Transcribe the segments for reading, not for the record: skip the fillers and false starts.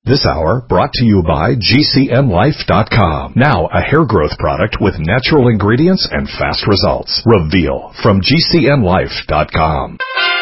This hour brought to you by GCNlife.com. Now a hair growth product with natural ingredients and fast results. Reveal from GCNlife.com.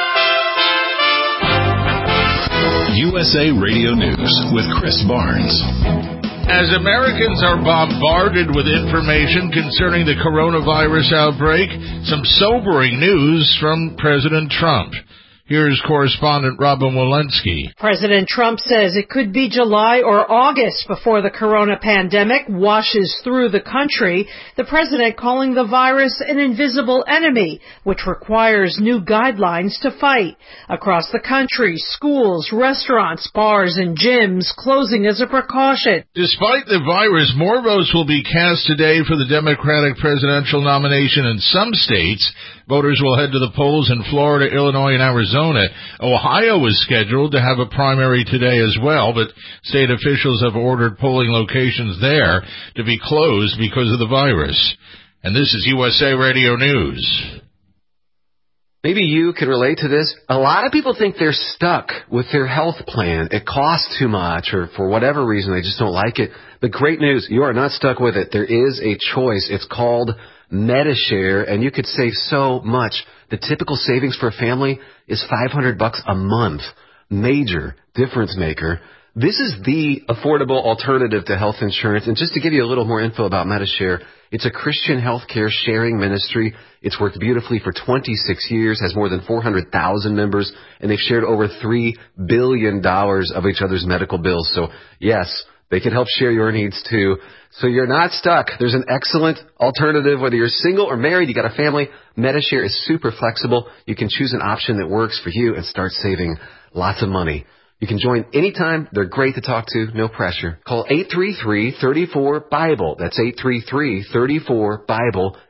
USA Radio News with Chris Barnes. As Americans are bombarded with information concerning the coronavirus outbreak, some sobering news from President Trump. Here's correspondent Robin Walensky. President Trump says it could be July or August before the corona pandemic washes through the country. The president calling the virus an invisible enemy, which requires new guidelines to fight. Across the country, schools, restaurants, bars, and gyms closing as a precaution. Despite the virus, more votes will be cast today for the Democratic presidential nomination in some states. Voters will head to the polls in Florida, Illinois, and Arizona. Ohio is scheduled to have a primary today as well, but state officials have ordered polling locations there to be closed because of the virus. And this is USA Radio News. Maybe you can relate to this. A lot of people think they're stuck with their health plan. It costs too much, or for whatever reason, they just don't like it. The great news, you are not stuck with it. There is a choice. It's called Medi-Share, and you could save so much. The typical savings for a family is $500 a month. Major difference maker. This is the affordable alternative to health insurance. And just to give you a little more info about Medi-Share, it's a Christian healthcare sharing ministry. It's worked beautifully for 26 years, has more than 400,000 members, and they've shared over $3 billion of each other's medical bills. So, yes, they can help share your needs, too. So you're not stuck. There's an excellent alternative. Whether you're single or married, you got a family, Medi-Share is super flexible. You can choose an option that works for you and start saving lots of money. You can join anytime. They're great to talk to. No pressure. Call 833-34-BIBLE. That's 833-34-BIBLE.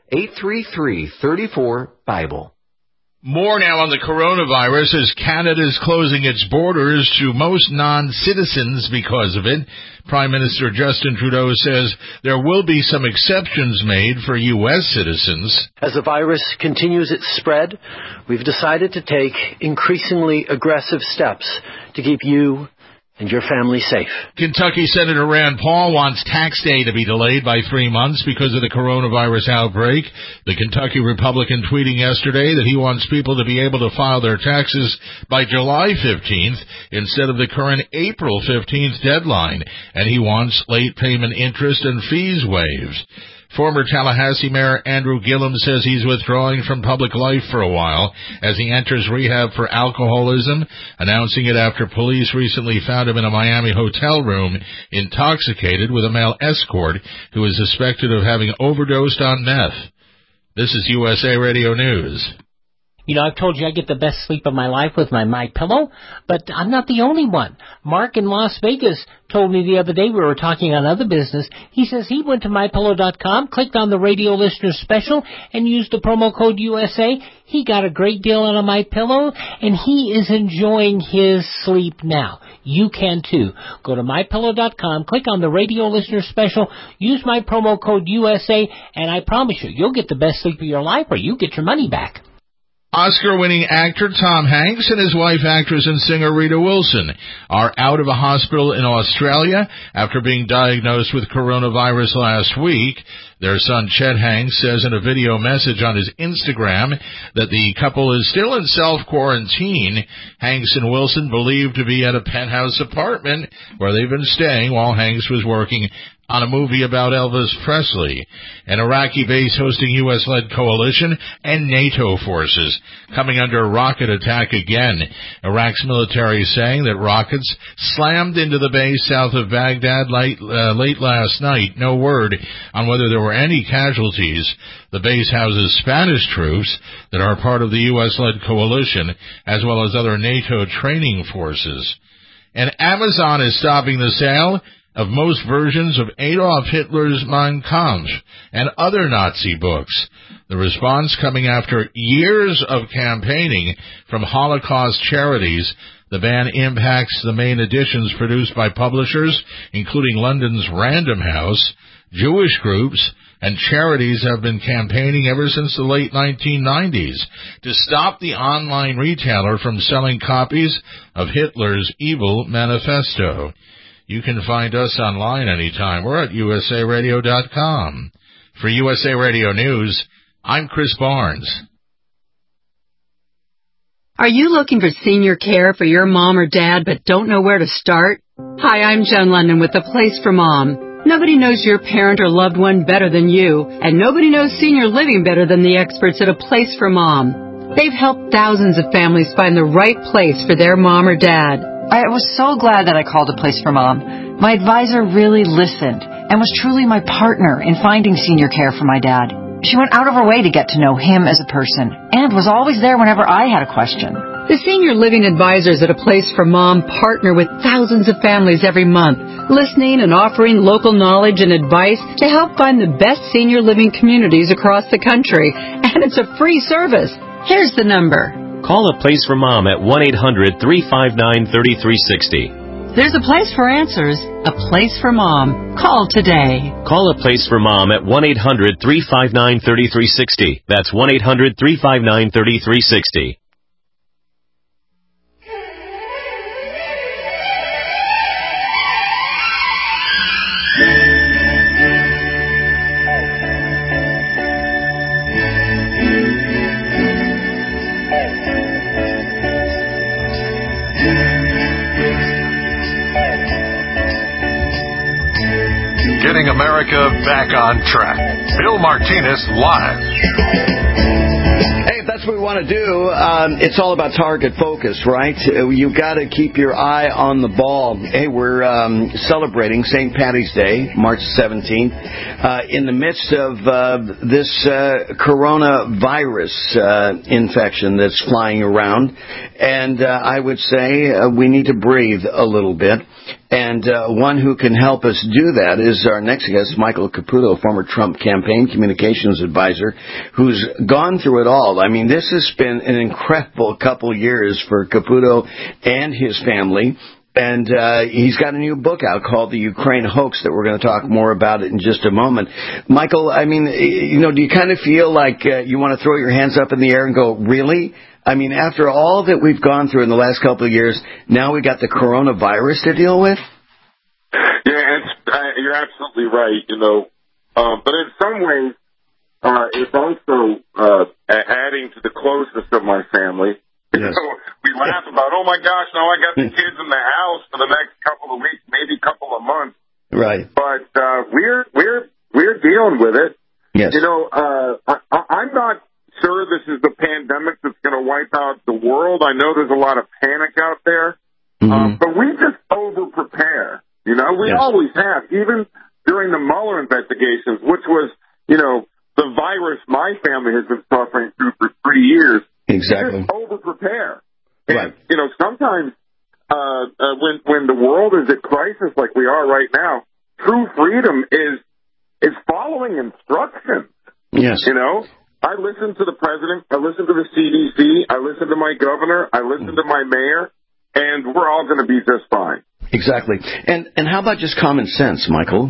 833-34-BIBLE. More now on the coronavirus as Canada is closing its borders to most non-citizens because of it. Prime Minister Justin Trudeau says there will be some exceptions made for U.S. citizens. As the virus continues its spread, we've decided to take increasingly aggressive steps to keep you and your family safe. Kentucky Senator Rand Paul wants tax day to be delayed by 3 months because of the coronavirus outbreak. The Kentucky Republican tweeting yesterday that he wants people to be able to file their taxes by July 15th instead of the current April 15th deadline, and he wants late payment interest and fees waived. Former Tallahassee Mayor Andrew Gillum says he's withdrawing from public life for a while as he enters rehab for alcoholism, announcing it after police recently found him in a Miami hotel room intoxicated with a male escort who is suspected of having overdosed on meth. This is USA Radio News. You know, I've told you I get the best sleep of my life with my MyPillow, but I'm not the only one. Mark in Las Vegas told me the other day, we were talking on other business, he says he went to MyPillow.com, clicked on the radio listener special, and used the promo code USA. He got a great deal on a MyPillow, and he is enjoying his sleep now. You can too. Go to MyPillow.com, click on the radio listener special, use my promo code USA, and I promise you, you'll get the best sleep of your life or you get your money back. Oscar-winning actor Tom Hanks and his wife, actress and singer Rita Wilson, are out of a hospital in Australia after being diagnosed with coronavirus last week. Their son, Chet Hanks, says in a video message on his Instagram that the couple is still in self-quarantine. Hanks and Wilson believed to be at a penthouse apartment where they've been staying while Hanks was working on a movie about Elvis Presley. An Iraqi base hosting U.S.-led coalition and NATO forces coming under a rocket attack again. Iraq's military saying that rockets slammed into the base south of Baghdad late last night. No word on whether there were any casualties. The base houses Spanish troops that are part of the U.S.-led coalition, as well as other NATO training forces. And Amazon is stopping the sale of most versions of Adolf Hitler's Mein Kampf and other Nazi books. The response coming after years of campaigning from Holocaust charities. The ban impacts the main editions produced by publishers, including London's Random House. Jewish groups and charities have been campaigning ever since the late 1990s to stop the online retailer from selling copies of Hitler's evil manifesto. You can find us online anytime. We're at usaradio.com. For USA Radio News, I'm Chris Barnes. Are you looking for senior care for your mom or dad but don't know where to start? Hi, I'm Joan London with The Place for Mom. Nobody knows your parent or loved one better than you, and nobody knows senior living better than the experts at A Place for Mom. They've helped thousands of families find the right place for their mom or dad. I was so glad that I called A Place for Mom. My advisor really listened and was truly my partner in finding senior care for my dad. She went out of her way to get to know him as a person and was always there whenever I had a question. The senior living advisors at A Place for Mom partner with thousands of families every month, listening and offering local knowledge and advice to help find the best senior living communities across the country. And it's a free service. Here's the number. Call A Place for Mom at 1-800-359-3360. There's a place for answers, A Place for Mom. Call today. Call A Place for Mom at 1-800-359-3360. That's 1-800-359-3360. Getting America back on track. Bill Martinez live. Hey, if that's what we want to do, it's all about target focus, right? You've got to keep your eye on the ball. Hey, we're celebrating St. Paddy's Day, March 17th, in the midst of this coronavirus infection that's flying around. And I would say we need to breathe a little bit. And one who can help us do that is our next guest, Michael Caputo, former Trump campaign communications advisor, who's gone through it all. I mean, this has been an incredible couple years for Caputo and his family. And he's got a new book out called The Ukraine Hoax that we're going to talk more about it in just a moment. Michael, I mean, do you kind of feel like you want to throw your hands up in the air and go, really? I mean, after all that we've gone through in the last couple of years, now we got the coronavirus to deal with? Yeah, you're absolutely right, But in some ways, it's also adding to the closeness of my family. Yes. So we laugh about, oh, my gosh, now I got the kids in the house for the next couple of weeks, maybe a couple of months. Right. But we're dealing with it. Yes. I'm not sure this is the pandemic that's going to wipe out the world. I know there's a lot of panic out there, but we just over-prepare. We always have, even during the Mueller investigations, which was, the virus my family has been suffering through for 3 years. Exactly. We just over-prepare. Right. And, sometimes when the world is at crisis like we are right now, true freedom is following instructions. Yes. I listen to the president, I listen to the CDC, I listen to my governor, I listen to my mayor, and we're all going to be just fine. Exactly. And how about just common sense, Michael?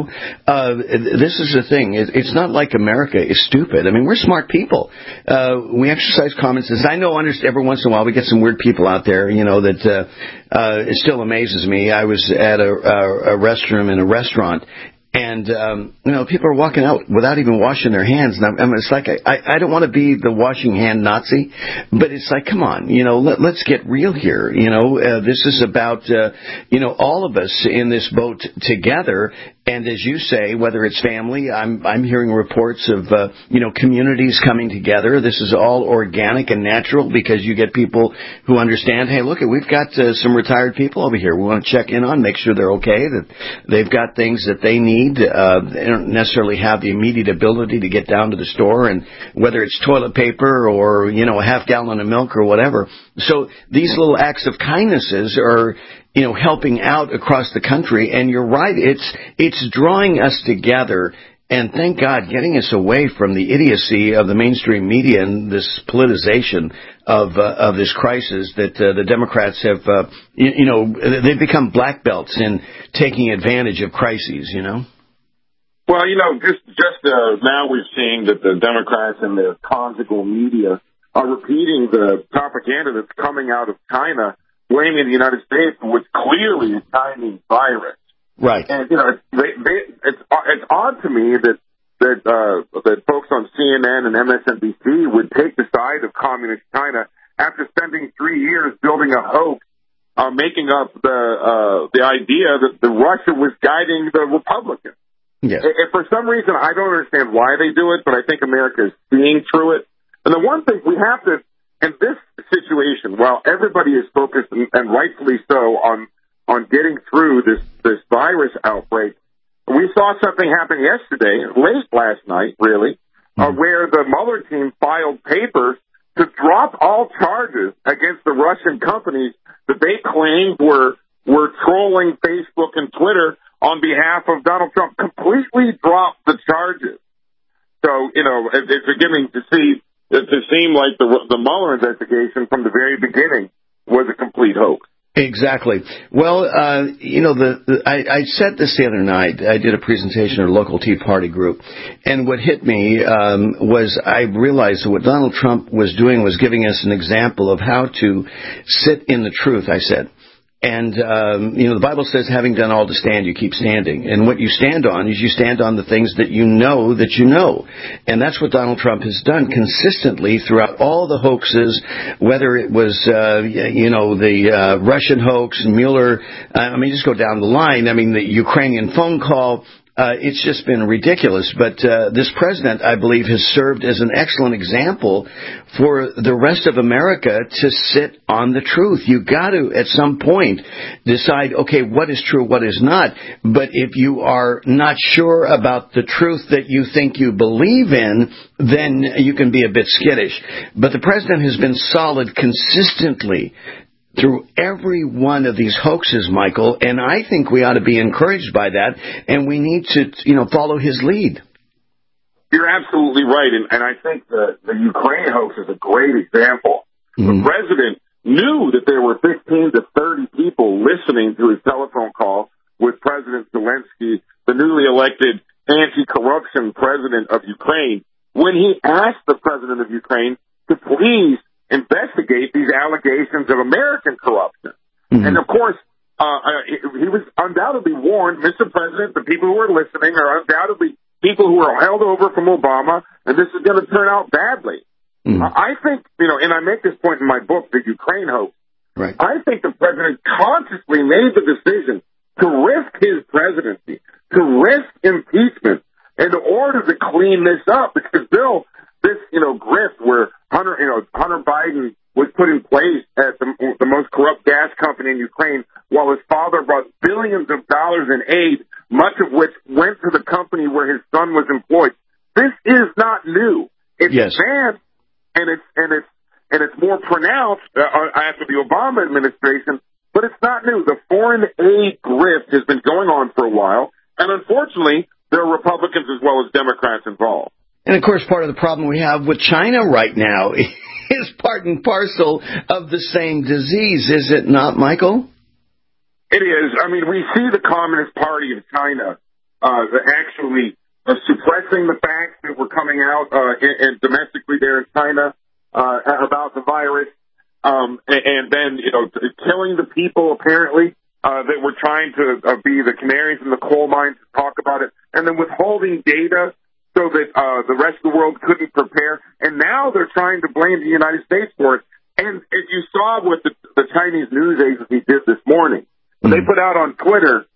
This is the thing. It's not like America is stupid. I mean, we're smart people. We exercise common sense. I know every once in a while we get some weird people out there, that it still amazes me. I was at a restroom in a restaurant, and, people are walking out without even washing their hands. And it's like, I don't want to be the washing hand Nazi, but it's like, come on, let's get real here. This is about, all of us in this boat together. And as you say, whether it's family, I'm hearing reports of, communities coming together. This is all organic and natural because you get people who understand, hey, look, we've got some retired people over here. We want to check in on, make sure they're okay, that they've got things that they need. They don't necessarily have the immediate ability to get down to the store, and whether it's toilet paper or, a half gallon of milk or whatever. So these little acts of kindnesses are, helping out across the country. And you're right, it's drawing us together. And thank God, getting us away from the idiocy of the mainstream media and this politicization of this crisis that the Democrats have, they've become black belts in taking advantage of crises, Well, just now we're seeing that the Democrats and their conjugal media are repeating the propaganda that's coming out of China blaming the United States for what's clearly a Chinese virus. Right. And, it's odd to me that folks on CNN and MSNBC would take the side of communist China after spending 3 years building a hoax, making up the idea that Russia was guiding the Republicans. Yes. And for some reason, I don't understand why they do it, but I think America is seeing through it. And the one thing we have to, in this situation, while everybody is focused, and rightfully so, on getting through this virus outbreak, we saw something happen yesterday, late last night, really, where the Mueller team filed papers to drop all charges against the Russian companies that they claimed were trolling Facebook and Twitter on behalf of Donald Trump. Completely dropped the charges. So, it's beginning to seem like the Mueller investigation from the very beginning was a complete hoax. Exactly. Well, I said this the other night. I did a presentation at a local Tea Party group, and what hit me was I realized that what Donald Trump was doing was giving us an example of how to sit in the truth, I said. And, the Bible says, having done all to stand, you keep standing. And what you stand on is you stand on the things that you know that you know. And that's what Donald Trump has done consistently throughout all the hoaxes, whether it was, the Russian hoax, Mueller. Just go down the line. The Ukrainian phone call. It's just been ridiculous. But this president, I believe, has served as an excellent example for the rest of America to sit on the truth. You got to, at some point, decide, okay, what is true, what is not. But if you are not sure about the truth that you think you believe in, then you can be a bit skittish. But the president has been solid consistently through every one of these hoaxes, Michael, and I think we ought to be encouraged by that, and we need to, follow his lead. You're absolutely right, and I think the Ukraine hoax is a great example. Mm-hmm. The president knew that there were 15 to 30 people listening to his telephone call with President Zelensky, the newly elected anti-corruption president of Ukraine, when he asked the president of Ukraine to please investigate these allegations of American corruption. Mm-hmm. And, of course, he was undoubtedly warned, Mr. President, the people who are listening are undoubtedly people who are held over from Obama, and this is going to turn out badly. Mm-hmm. I think, and I make this point in my book, The Ukraine Hoax, right. I think the president consciously made the decision to risk his presidency, to risk impeachment in order to clean this up, because, Bill, this, grift where Hunter Biden was put in place at the most corrupt gas company in Ukraine, while his father brought billions of dollars in aid, much of which went to the company where his son was employed. This is not new. It's bad, and it's more pronounced after the Obama administration, but it's not new. The foreign aid grift has been going on for a while, and unfortunately, there are Republicans as well as Democrats involved. And, of course, part of the problem we have with China right now is part and parcel of the same disease, is it not, Michael? It is. We see the Communist Party of China actually suppressing the facts that were coming out and domestically there in China about the virus, and then, killing the people, apparently, that were trying to be the canaries in the coal mine to talk about it, and then withholding data so that the rest of the world couldn't prepare. And now they're trying to blame the United States for it. And if you saw what the Chinese news agency did this morning, they put out on Twitter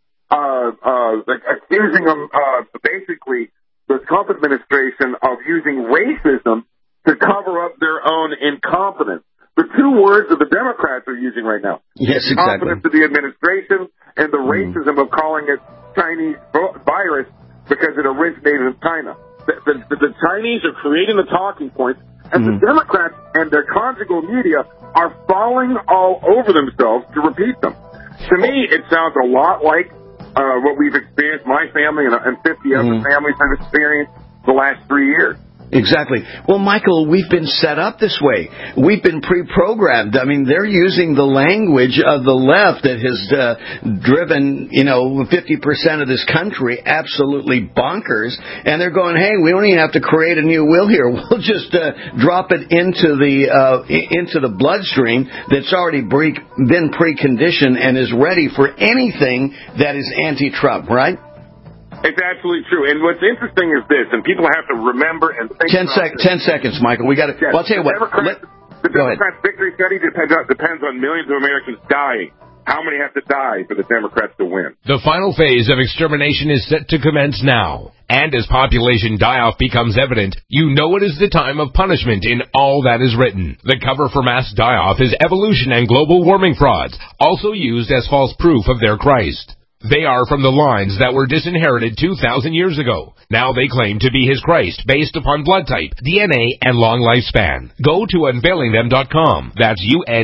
accusing them, basically, the Trump administration of using racism to cover up their own incompetence. The two words that the Democrats are using right now. Yes, exactly. Incompetence of the administration and the racism of calling it Chinese virus because it originated in China. The Chinese are creating the talking points, and the Democrats and their conjugal media are falling all over themselves to repeat them. To me, it sounds a lot like what we've experienced, my family and 50 other families have experienced the last 3 years. Exactly. Well, Michael, we've been set up this way. We've been pre-programmed. I mean, they're using the language of the left that has driven, 50% of this country absolutely bonkers. And they're going, hey, we don't even have to create a new will here. We'll just drop it into the bloodstream that's already been preconditioned and is ready for anything that is anti-Trump, right? It's absolutely true. And what's interesting is this, and people have to remember and think 10 seconds, Michael. We got to. Yes, Well, I'll tell you what. The Democrats' victory study depends on millions of Americans dying. How many have to die for the Democrats to win? The final phase of extermination is set to commence now. And as population die-off becomes evident, you know it is the time of punishment in all that is written. The cover for mass die-off is evolution and global warming frauds, also used as false proof of their Christ. They are from the lines that were disinherited 2,000 years ago. Now they claim to be his Christ based upon blood type, DNA, and long lifespan. Go to unveilingthem.com. That's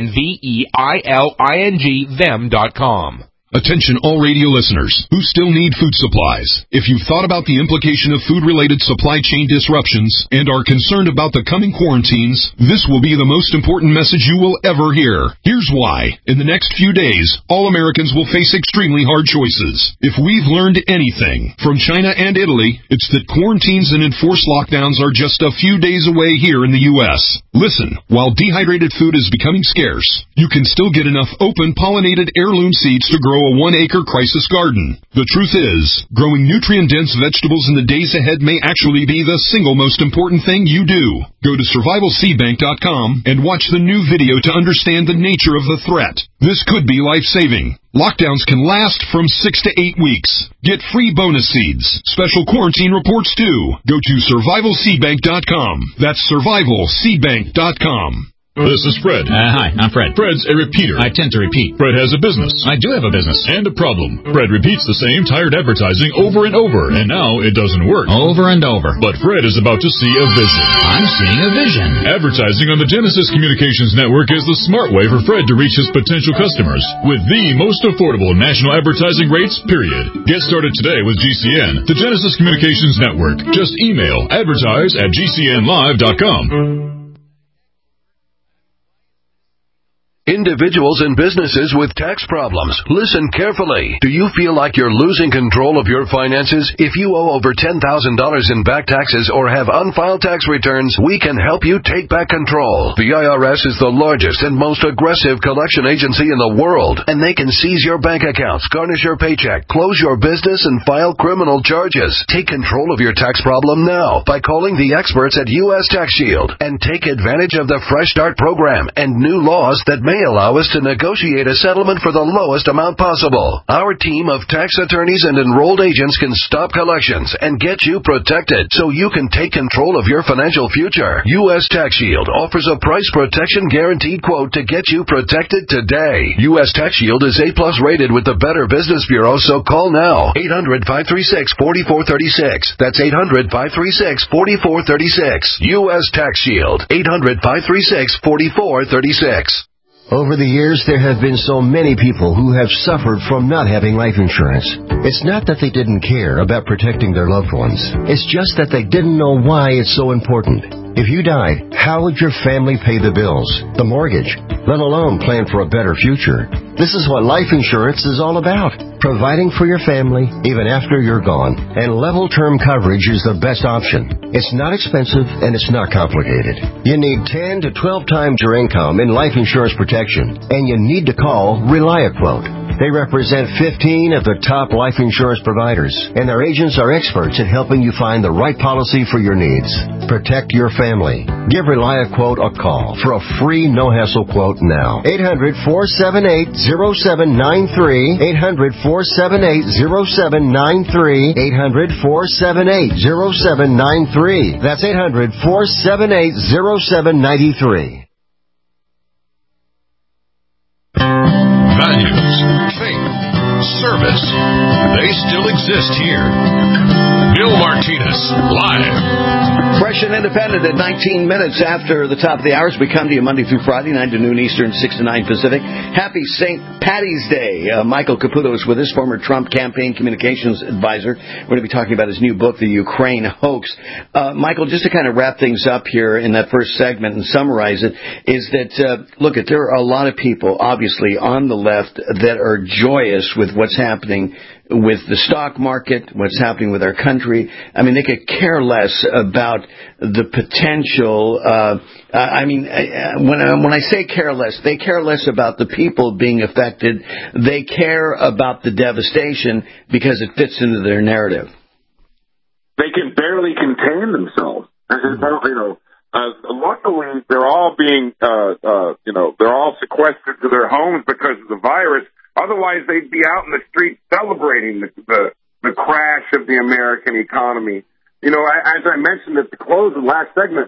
UNVEILING them.com. Attention all radio listeners who still need food supplies. If you've thought about the implication of food-related supply chain disruptions and are concerned about the coming quarantines, this will be the most important message you will ever hear. Here's why. In the next few days, all Americans will face extremely hard choices. If we've learned anything from China and Italy, it's that quarantines and enforced lockdowns are just a few days away here in the U.S. Listen, while dehydrated food is becoming scarce, you can still get enough open pollinated heirloom seeds to grow a 1-acre crisis garden. The truth is, growing nutrient-dense vegetables in the days ahead may actually be the single most important thing you do. Go to survivalseedbank.com and watch the new video to understand the nature of the threat. This could be life-saving. Lockdowns can last from 6 to 8 weeks. Get free bonus seeds. Special quarantine reports too. Go to survivalseedbank.com. That's survivalseedbank.com. This is Fred. Hi, I'm Fred. Fred's a repeater. I tend to repeat. Fred has a business. I do have a business. And a problem. Fred repeats the same tired advertising over and over, and now it doesn't work. Over and over. But Fred is about to see a vision. I'm seeing a vision. Advertising on the Genesis Communications Network is the smart way for Fred to reach his potential customers with the most affordable national advertising rates, period. Get started today with GCN, the Genesis Communications Network. Just email advertise@gcnlive.com. Individuals and businesses with tax problems, listen carefully. Do you feel like you're losing control of your finances? If you owe over $10,000 in back taxes or have unfiled tax returns, we can help you take back control. The IRS is the largest and most aggressive collection agency in the world, and they can seize your bank accounts, garnish your paycheck, close your business, and file criminal charges. Take control of your tax problem now by calling the experts at U.S. Tax Shield and take advantage of the Fresh Start program and new laws that may allow us to negotiate a settlement for the lowest amount possible. Our team of tax attorneys and enrolled agents can stop collections and get you protected so you can take control of your financial future. U.S. Tax Shield offers a price protection guaranteed quote to get you protected today. U.S. Tax Shield is A+ rated with the Better Business Bureau, so call now. 800-536-4436. That's 800-536-4436. U.S. Tax Shield. 800-536-4436. Over the years, there have been so many people who have suffered from not having life insurance. It's not that they didn't care about protecting their loved ones. It's just that they didn't know why it's so important. If you died, how would your family pay the bills, the mortgage, let alone plan for a better future? This is what life insurance is all about. Providing for your family even after you're gone. And level term coverage is the best option. It's not expensive and it's not complicated. You need 10 to 12 times your income in life insurance protection. And you need to call ReliaQuote. They represent 15 of the top life insurance providers, and their agents are experts at helping you find the right policy for your needs. Protect your family. Give ReliaQuote a call for a free no-hassle quote now. 800-478-0793. 800-478-0793. 800-478-0793. That's 800-478-0793. Values, faith, service. They still exist here. Bill Martinez, live. Fresh and independent at 19 minutes after the top of the hours. We come to you Monday through Friday, 9 to noon Eastern, 6 to 9 Pacific. Happy St. Patty's Day. Michael Caputo is with us, former Trump campaign communications advisor. We're going to be talking about his new book, The Ukraine Hoax. Michael, just to kind of wrap things up here in that first segment and summarize it, is that, look, there are a lot of people, obviously, on the left that are joyous with what's happening with the stock market, what's happening with our country. I mean, they could care less about the potential. When I say care less, they care less about the people being affected. They care about the devastation because it fits into their narrative. They can barely contain themselves. Luckily, they're all being, they're all sequestered to their homes because of the virus. Otherwise, they'd be out in the streets celebrating the crash of the American economy. As I mentioned at the close of the last segment,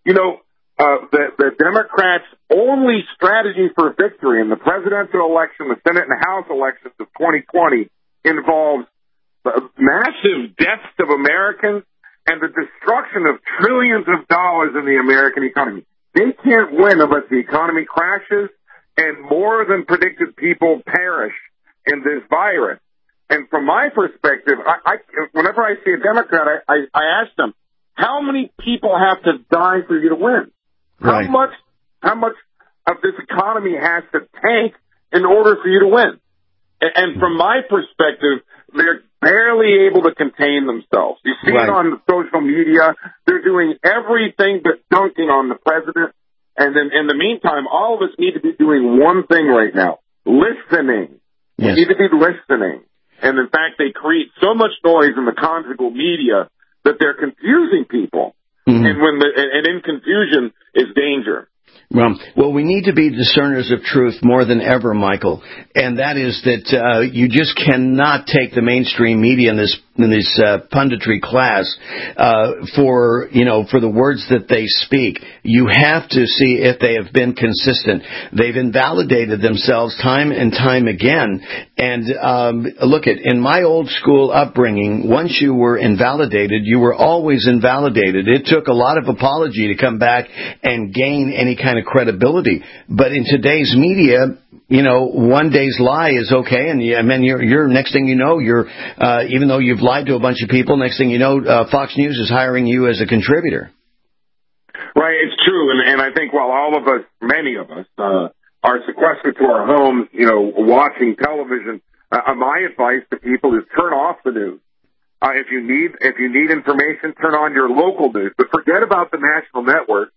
the Democrats' only strategy for victory in the presidential election, the Senate and House elections of 2020 involves massive deaths of Americans and the destruction of trillions of dollars in the American economy. They can't win unless the economy crashes and more than predicted people perish in this virus. And from my perspective, whenever I see a Democrat, I ask them, how many people have to die for you to win? Right. How much of this economy has to tank in order for you to win? And from my perspective, they're barely able to contain themselves. You see it on social media. They're doing everything but dunking on the president. And then in the meantime, all of us need to be doing one thing right now, listening. Yes. We need to be listening. And in fact, they create so much noise in the conjugal media that they're confusing people. Mm-hmm. And in confusion is danger. Well, we need to be discerners of truth more than ever, Michael. And that is that you just cannot take the mainstream media in this punditry class for the words that they speak. You have to see if they have been consistent. They've invalidated themselves time and time again. And in my old school upbringing, once you were invalidated, you were always invalidated. It took a lot of apology to come back and gain any kind of credibility. But in today's media, one day's lie is okay, and you're next thing you know, you're even though you've lied to a bunch of people, next thing you know, Fox News is hiring you as a contributor. Right, it's true, and I think while many of us, are sequestered to our homes, watching television, my advice to people is turn off the news. If you need information, turn on your local news, but forget about the national networks.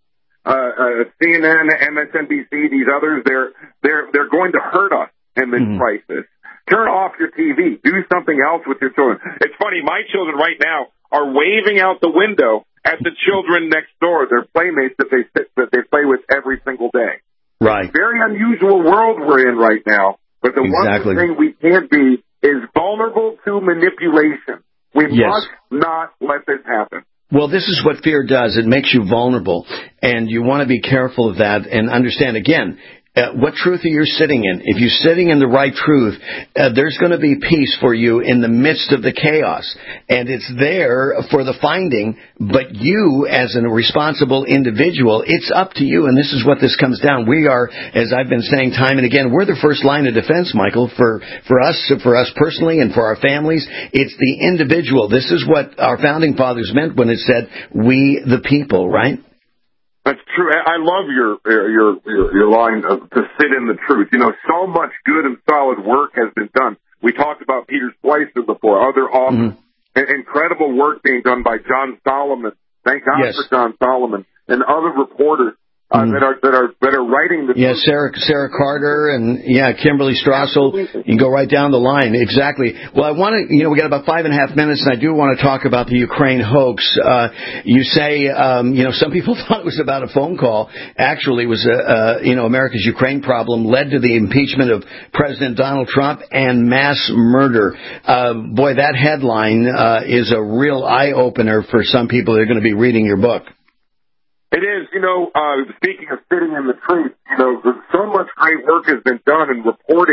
CNN, MSNBC, these others, they're going to hurt us in this crisis. Turn off your TV. Do something else with your children. It's funny, my children right now are waving out the window at the children next door, their playmates that they play with every single day. Right. It's a very unusual world we're in right now, but the one thing we can't be is vulnerable to manipulation. We must not let this happen. Well, this is what fear does. It makes you vulnerable, and you want to be careful of that and understand, again, what truth are you sitting in? If you're sitting in the right truth, there's going to be peace for you in the midst of the chaos. And it's there for the finding, but you, as a responsible individual, it's up to you, and this is what this comes down. We are, as I've been saying time and again, we're the first line of defense, Michael, for us personally and for our families. It's the individual. This is what our founding fathers meant when it said, we the people, right? That's true. I love your line of to sit in the truth. So much good and solid work has been done. We talked about Peter Schweizer before, other authors, incredible work being done by John Solomon. Thank God for John Solomon and other reporters that are writing the truth. Sarah Carter and Kimberly Strassel. You can go right down the line. Exactly. Well, I want to, we got about 5.5 minutes, and I do want to talk about the Ukraine hoax. You say, some people thought it was about a phone call. Actually, it was America's Ukraine problem led to the impeachment of President Donald Trump and mass murder. Boy, that headline is a real eye opener for some people that are going to be reading your book. It is, speaking of sitting in the truth, so much great work has been done in reporting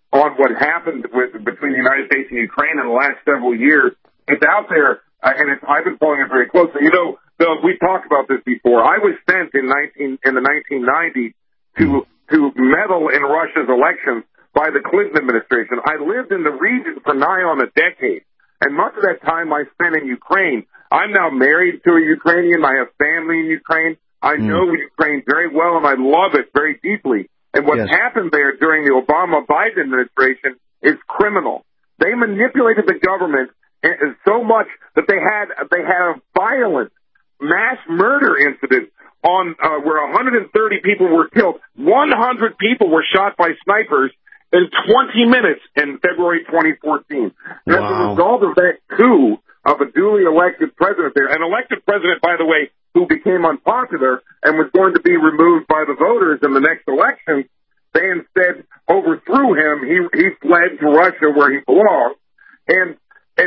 on what happened between the United States and Ukraine in the last several years. It's out there, and I've been following it very closely. You know, Bill, we talked about this before. I was sent in the 1990s to meddle in Russia's elections by the Clinton administration. I lived in the region for nigh on a decade, and much of that time I spent in Ukraine. I'm now married to a Ukrainian. I have family in Ukraine. I know Ukraine very well, and I love it very deeply. And what happened there during the Obama-Biden administration is criminal. They manipulated the government so much that they had a violent mass murder incident on where 130 people were killed. 100 people were shot by snipers in 20 minutes in February 2014. And as a result of that coup of a duly elected president there, an elected president, by the way, who became unpopular and was going to be removed by the voters in the next election, they instead overthrew him. He fled to Russia where he belonged, and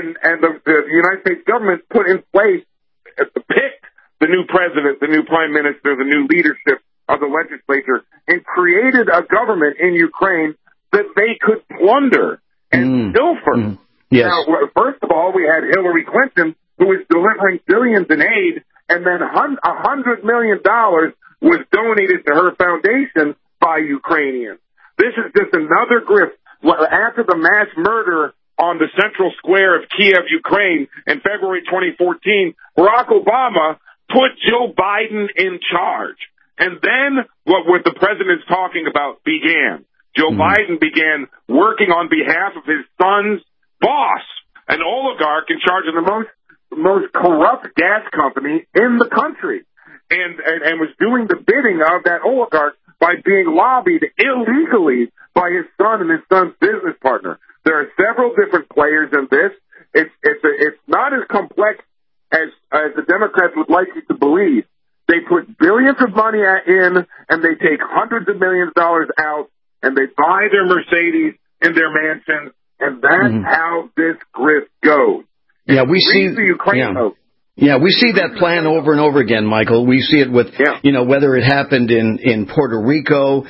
the United States government put in place, picked the new president, the new prime minister, the new leadership of the legislature, and created a government in Ukraine that they could plunder and pilfer. Yes. Now, first of all, we had Hillary Clinton, who was delivering billions in aid, and then $100 million was donated to her foundation by Ukrainians. This is just another grift. After the mass murder on the central square of Kiev, Ukraine, in February 2014, Barack Obama put Joe Biden in charge. And then what the president's talking about began. Joe Biden began working on behalf of his son's boss, an oligarch in charge of the most corrupt gas company in the country, and was doing the bidding of that oligarch by being lobbied illegally by his son and his son's business partner. There are several different players in this. It's not as complex as the Democrats would like you to believe. They put billions of money in, and they take hundreds of millions of dollars out, and they buy their Mercedes and their mansions, and that's how this grift goes. Yeah, we see the Ukraine vote. Yeah, we see that plan over and over again, Michael. We see it with, whether it happened in Puerto Rico,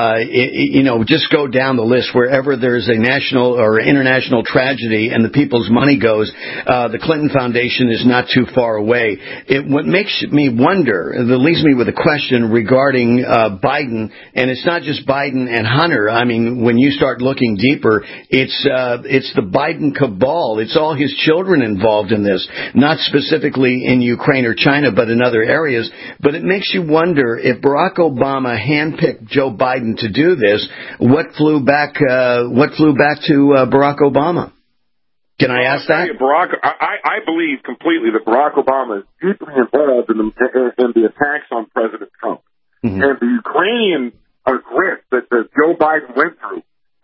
just go down the list. Wherever there's a national or international tragedy and the people's money goes, the Clinton Foundation is not too far away. What makes me wonder, that leaves me with a question regarding Biden, and it's not just Biden and Hunter. I mean, when you start looking deeper, it's the Biden cabal. It's all his children involved in this, not specifically in Ukraine or China, but in other areas. But it makes you wonder if Barack Obama handpicked Joe Biden to do this, what flew back to Barack Obama? Can I ask that? I believe completely that Barack Obama is deeply involved in the attacks on President Trump. And the Ukrainian grift that Joe Biden went through,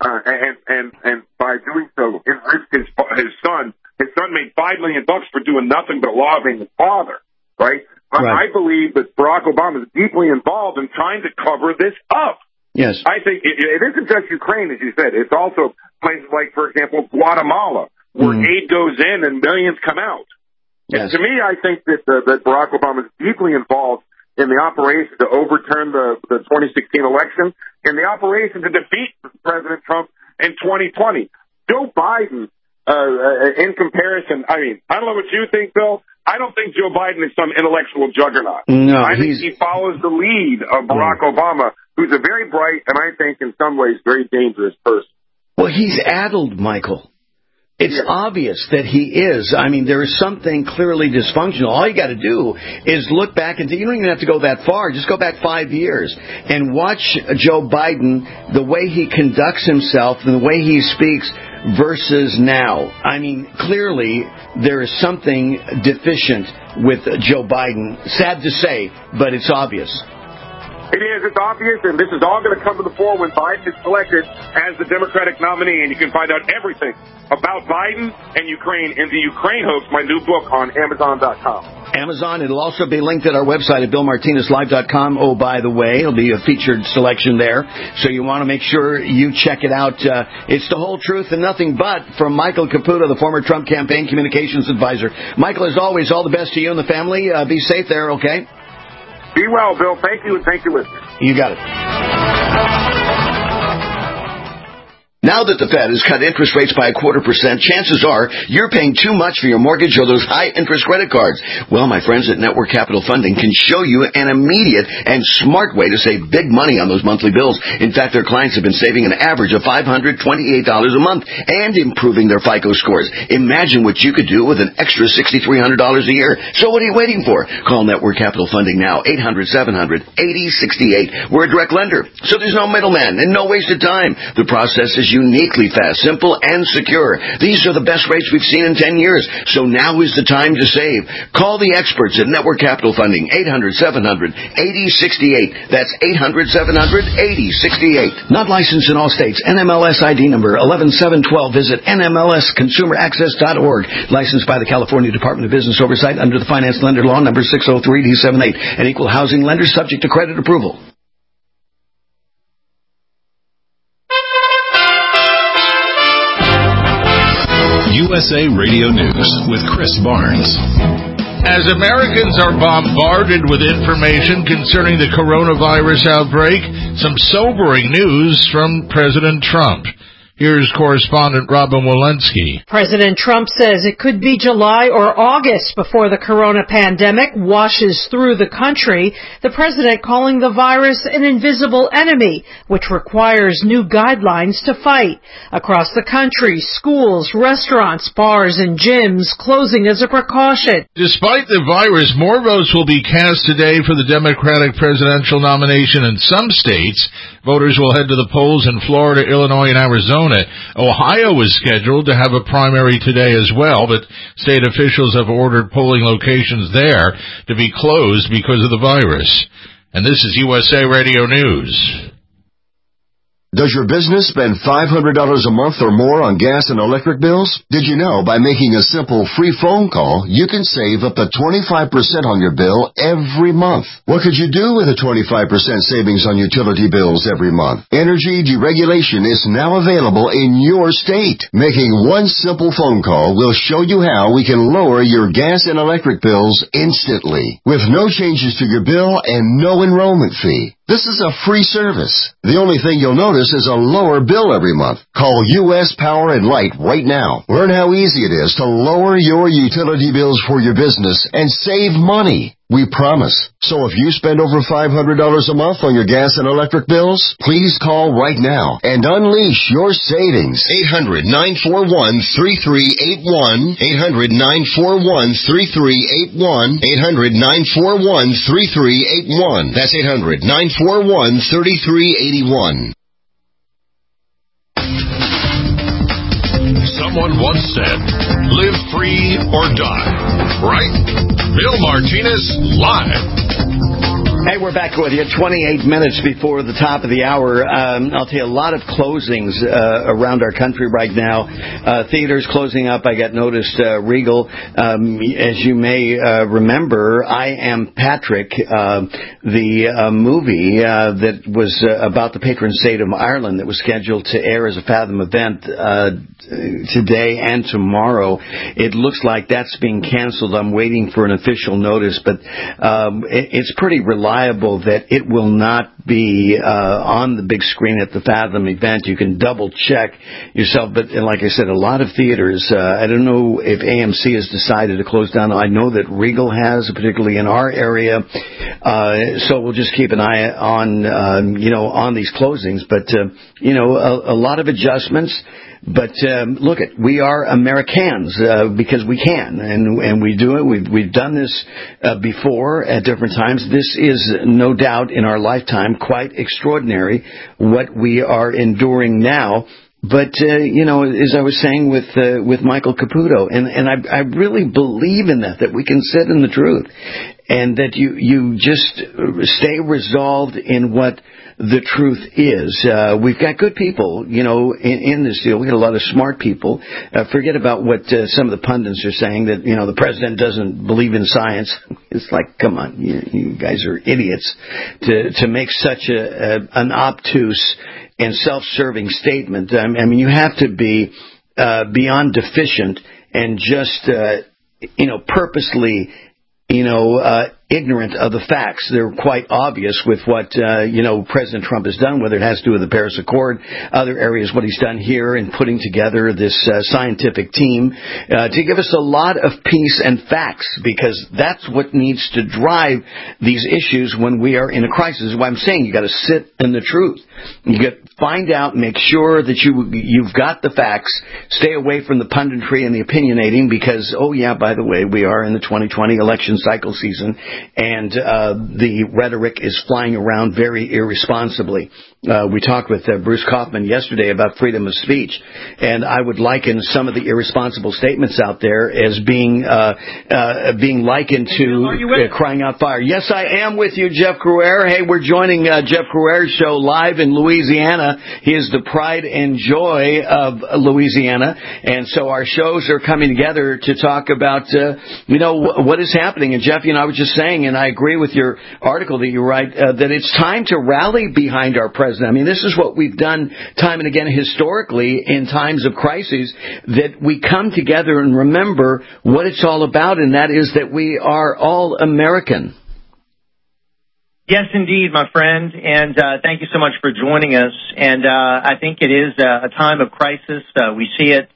and by doing so, enriched his son. His son made $5 million for doing nothing but lobbying his father, right? I believe that Barack Obama is deeply involved in trying to cover this up. Yes. I think it isn't just Ukraine, as you said. It's also places like, for example, Guatemala, where aid goes in and millions come out. Yes. And to me, I think that Barack Obama is deeply involved in the operation to overturn the 2016 election and the operation to defeat President Trump in 2020. Joe Biden, in comparison, I mean, I don't know what you think, Bill. I don't think Joe Biden is some intellectual juggernaut. No, I think he follows the lead of Barack Obama, who's a very bright and I think in some ways very dangerous person. Well, he's addled, Michael. It's obvious that he is. I mean, there is something clearly dysfunctional. All you got to do is look back and you don't even have to go that far. Just go back 5 years and watch Joe Biden, the way he conducts himself and the way he speaks versus now. I mean, clearly there is something deficient with Joe Biden. Sad to say, but it's obvious. It is. It's obvious, and this is all going to come to the fore when Biden is selected as the Democratic nominee, and you can find out everything about Biden and Ukraine in the Ukraine Hoax, my new book, on Amazon.com. Amazon. It'll also be linked at our website at BillMartinezLive.com. Oh, by the way, it'll be a featured selection there, so you want to make sure you check it out. It's the whole truth and nothing but from Michael Caputo, the former Trump campaign communications advisor. Michael, as always, all the best to you and the family. Be safe there, okay? Be well, Bill. Thank you, and thank you, listeners. You got it. Now that the Fed has cut interest rates by 0.25%, chances are you're paying too much for your mortgage or those high-interest credit cards. Well, my friends at Network Capital Funding can show you an immediate and smart way to save big money on those monthly bills. In fact, their clients have been saving an average of $528 a month and improving their FICO scores. Imagine what you could do with an extra $6,300 a year. So what are you waiting for? Call Network Capital Funding now, 800-700-8068. We're a direct lender, so there's no middleman and no wasted time. The process is uniquely fast, simple, and secure. These are the best rates we've seen in 10 years, so now is the time to save. Call the experts at Network Capital Funding, 800-700-8068. That's 800-700-8068. Not licensed in all states. NMLS ID number 11712. Visit NMLSconsumeraccess.org. Licensed by the California Department of Business Oversight under the Finance Lender Law number 603D78. An equal housing lender subject to credit approval. USA Radio News with Chris Barnes. As Americans are bombarded with information concerning the coronavirus outbreak, some sobering news from President Trump. Here's correspondent Robin Walensky. President Trump says it could be July or August before the corona pandemic washes through the country, the president calling the virus an invisible enemy, which requires new guidelines to fight. Across the country, schools, restaurants, bars, and gyms closing as a precaution. Despite the virus, more votes will be cast today for the Democratic presidential nomination in some states. Voters will head to the polls in Florida, Illinois, and Arizona. Ohio is scheduled to have a primary today as well, but state officials have ordered polling locations there to be closed because of the virus. And this is USA Radio News. Does your business spend $500 a month or more on gas and electric bills? Did you know by making a simple free phone call, you can save up to 25% on your bill every month? What could you do with a 25% savings on utility bills every month? Energy deregulation is now available in your state. Making one simple phone call will show you how we can lower your gas and electric bills instantly, with no changes to your bill and no enrollment fee. This is a free service. The only thing you'll notice is a lower bill every month. Call U.S. Power and Light right now. Learn how easy it is to lower your utility bills for your business and save money. We promise. So if you spend over $500 a month on your gas and electric bills, please call right now and unleash your savings. 800-941-3381. 800-941-3381. 800-941-3381. That's 800-941-3381. Someone once said, live free or die. Right? Bill Martinez, live. Hey, we're back with you 28 minutes before the top of the hour. I'll tell you, a lot of closings around our country right now. Theaters closing up. I got noticed Regal. As you may remember, I Am Patrick, the movie that was about the patron saint of Ireland that was scheduled to air as a Fathom event today and tomorrow. It looks like that's being canceled. I'm waiting for an official notice, but it's pretty reliable that it will not be on the big screen at the Fathom event. You can double check yourself, but like I said, a lot of theaters, I don't know if AMC has decided to close down. I know that Regal has, particularly in our area, so we'll just keep an eye on on these closings, but a lot of adjustments. But look, we are Americans because we can, and we do it. We've done this before at different times. This is no doubt in our lifetime quite extraordinary what we are enduring now. But as I was saying with Michael Caputo, and I really believe in that we can sit in the truth, and that you just stay resolved in what the truth is. We've got good people, in this deal. We got a lot of smart people. Forget about what some of the pundits are saying, that, the president doesn't believe in science. It's like, come on, you guys are idiots to make such an obtuse and self-serving statement. I mean, you have to be beyond deficient and just, purposely, ignorant of the facts. They're quite obvious with what, President Trump has done, whether it has to do with the Paris Accord, other areas, what he's done here in putting together this scientific team to give us a lot of peace and facts, because that's what needs to drive these issues when we are in a crisis. What I'm saying, you got to sit in the truth. You got to find out, make sure that you've got the facts. Stay away from the punditry and the opinionating, because, by the way, we are in the 2020 election cycle season, and the rhetoric is flying around very irresponsibly. We talked with Bruce Kaufman yesterday about freedom of speech, and I would liken some of the irresponsible statements out there as being likened to crying out fire. Yes, I am with you, Jeff Crouere. Hey, we're joining Jeff Crouere's show live in Louisiana. He is the pride and joy of Louisiana, and so our shows are coming together to talk about, what is happening. And Jeff, I was just saying, and I agree with your article that you write, that it's time to rally behind our president. I mean, this is what we've done time and again historically in times of crises, that we come together and remember what it's all about, and that is that we are all American. Yes, indeed, my friend, and thank you so much for joining us. And I think it is a time of crisis. We see it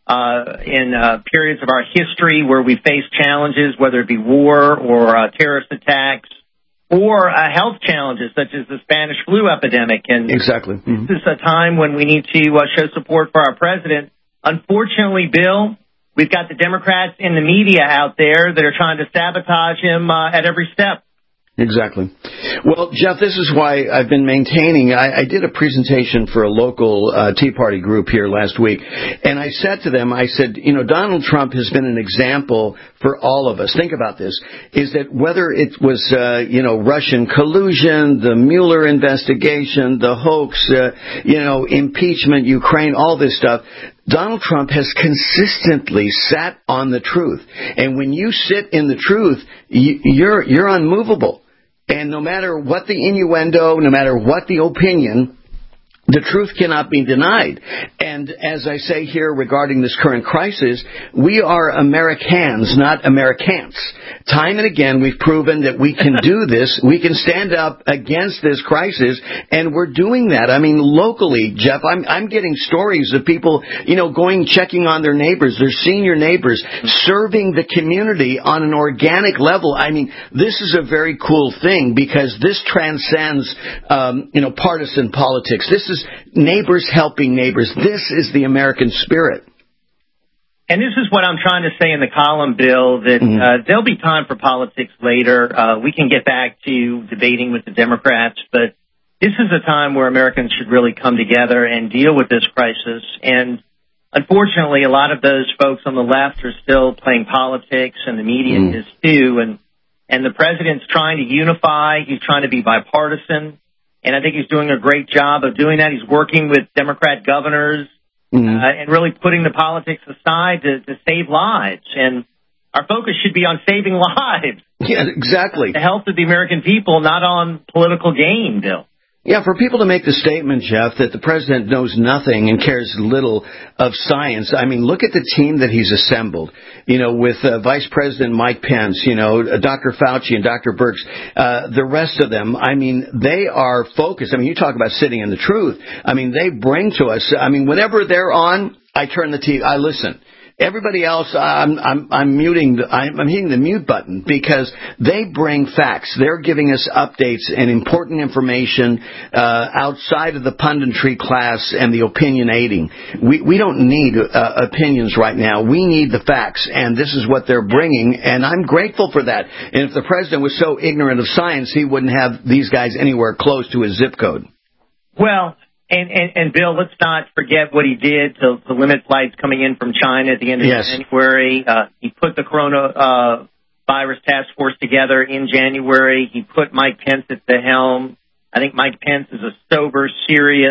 in periods of our history where we face challenges, whether it be war or terrorist attacks, or health challenges such as the Spanish flu epidemic. And exactly. This is a time when we need to show support for our president. Unfortunately, Bill, we've got the Democrats in the media out there that are trying to sabotage him at every step. Exactly. Well, Jeff, this is why I've been maintaining. I did a presentation for a local Tea Party group here last week, and I said to them, Donald Trump has been an example for all of us. Think about this, is that whether it was, Russian collusion, the Mueller investigation, the hoax, impeachment, Ukraine, all this stuff, Donald Trump has consistently sat on the truth. And when you sit in the truth, you're unmovable. And no matter what the innuendo, no matter what the opinion, the truth cannot be denied. And as I say here regarding this current crisis, we are Americans, not Americans. Time and again, we've proven that we can do this. We can stand up against this crisis, and we're doing that. I mean, locally, Jeff, I'm getting stories of people, checking on their neighbors, their senior neighbors, serving the community on an organic level. I mean, this is a very cool thing, because this transcends, partisan politics. This is neighbors helping neighbors. This is the American spirit. And this is what I'm trying to say in the column, Bill, that there'll be time for politics later. We can get back to debating with the Democrats, but this is a time where Americans should really come together and deal with this crisis. And unfortunately, a lot of those folks on the left are still playing politics, and the media is too. And the president's trying to unify. He's trying to be bipartisan. And I think he's doing a great job of doing that. He's working with Democrat governors and really putting the politics aside to save lives. And our focus should be on saving lives. Yeah, exactly. The health of the American people, not on political gain, Bill. Yeah, for people to make the statement, Jeff, that the president knows nothing and cares little of science. I mean, look at the team that he's assembled, with Vice President Mike Pence, Dr. Fauci and Dr. Birx, the rest of them. I mean, they are focused. I mean, you talk about sitting in the truth. I mean, they bring to us, whenever they're on, I turn the TV, I listen. Everybody else, I'm hitting the mute button, because they bring facts. They're giving us updates and important information outside of the punditry class and the opinionating. We don't need opinions right now. We need the facts, and this is what they're bringing, and I'm grateful for that. And if the president was so ignorant of science, he wouldn't have these guys anywhere close to his zip code. Well, And Bill, let's not forget what he did to limit flights coming in from China at the end of January. He put the coronavirus task force together in January. He put Mike Pence at the helm. I think Mike Pence is a sober, serious